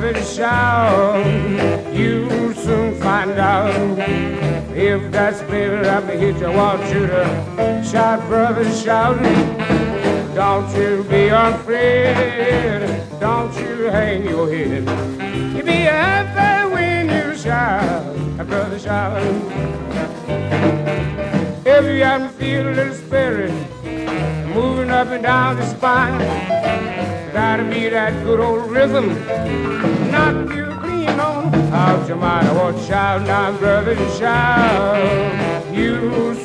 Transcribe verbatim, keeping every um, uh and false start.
brother, shout. You'll soon find out if that spirit ever hit you. I want you to shout, brother, shout. Don't you be afraid. Don't you hang your head. You be happy when you shout, brother, shout. If you happen to feel a little spirit moving up and down the spine, gotta be that good old rhythm, knock you clean on out your mind. I want to shout now, brother, shout. You